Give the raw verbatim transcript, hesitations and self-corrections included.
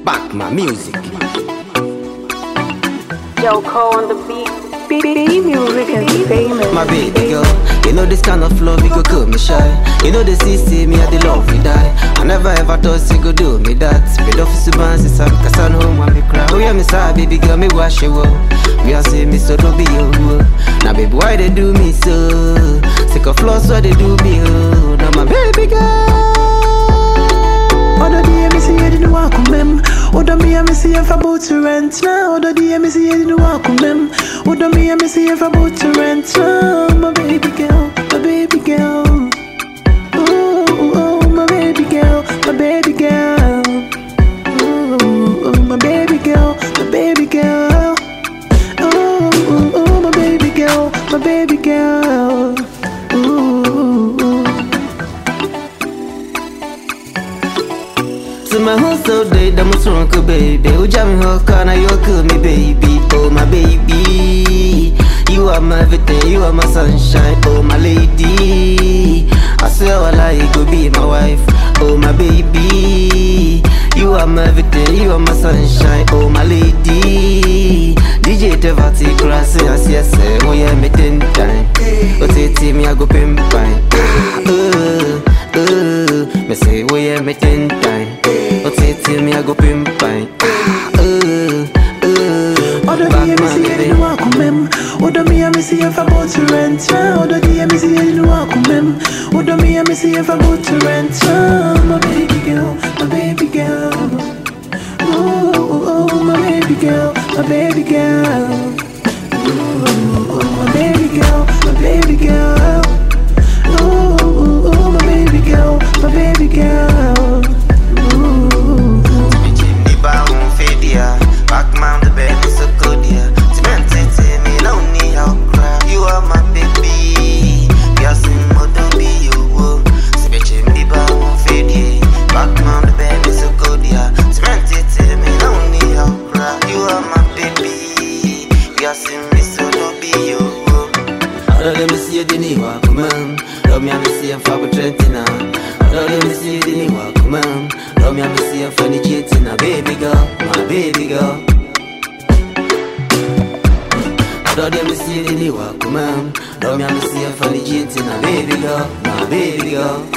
Back my music. Yo, Cole on the beat. B music is famous. My baby girl, you know this kind of love, you go kill me shy. You know the C C, me at the love we die. I never ever thought you go do me that. Speed off to bands, it's up, cause I know when me cry. Oh yeah, me sorry, baby girl, me wash you up. We are saying me so don't be you. Now baby, why they do me so? Sick of flaws, why they do me oh. Now my baby girl. Other day me see you didn't walk on them. Other me me see if about to rent now. Other day me see you didn't walk on them. Other me me see if about to rent now. My baby girl, my baby girl. Oh, oh, my baby girl, my baby girl. Oh, oh, my baby girl, my baby girl. Oh, oh, oh, my baby girl, my baby girl. So my whole soul day, that must run cool baby. Oh, Jamie Hawker, now you cool me baby. Oh my baby, you are my everything, you are my sunshine. Oh my lady, I swear I like go be my wife. Oh my baby, you are my everything, you are my sunshine. Oh my lady, D J Tevati Grass, yes yes, oh yeah, me ten time. Oh tete me I go pimp pine. Uh, uh, me say oh yeah, me ten time. Oh tete me I go pimp pine. Uh, uh, Other day me see you didn't walk on them. Other me me see if about to rent now. Other day me see you didn't walk on them. Other me me see if about to rent now. My baby girl, my baby girl. Oh, oh, oh, my baby girl, my baby girl. Oh, oh, my baby girl, my baby girl. Oh, oh, oh, my baby girl, my baby girl. Back mount the bed is so good, yeah. Cement it me, no need help cry. You are my baby. Yes, in moto be you. Switching me back on fade, yeah. Back mount the bed is so good, yeah. Cement it me, no need help cry. You are my baby. Yes, in me so don't be you. Let me see you didn't walk, man. Love me, I see you for Trentina. Let me see you didn't walk, man. Love me, I see you for the Jetina, baby girl, my baby girl. Let me see you didn't walk, man. Love me, I see you for the Jetina, baby girl, my baby girl.